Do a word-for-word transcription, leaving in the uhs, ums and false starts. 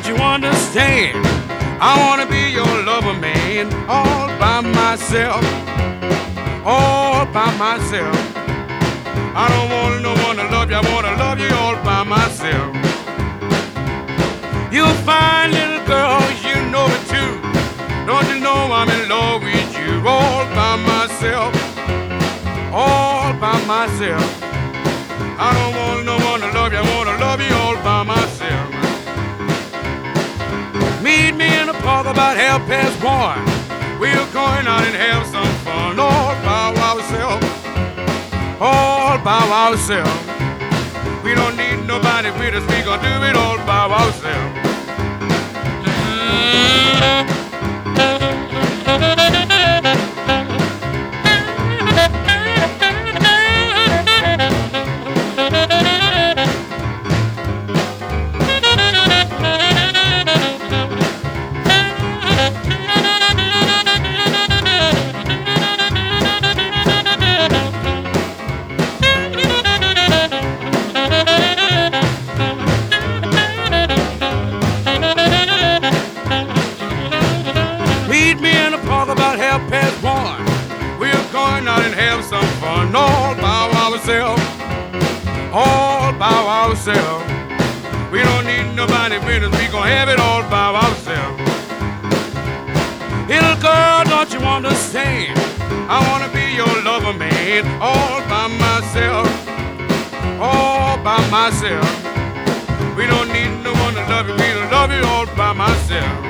you understand? I wanna be your lover, man, all by myself, all by myself. I don't want no one to love you, I wanna love you all by myself. You fine little girl, you know it too. Don't you know I'm in love with you, all by myself, all by myself. I don't want no one to love you, I wanna love you all by myself. Meet me in the park about half past one. We're going out and have some fun, all by ourselves, all by ourselves. We don't need nobody with us, we gonna do it all by ourselves. Meet me in the park about half past one. We're going out and have some fun, all by ourselves, all by ourselves. We don't need nobody with us, we gon' have it all by ourselves. Little girl, don't you understand? I wanna be your lover, man, all by myself, all by myself. We don't need no one to love you, we love you all by myself.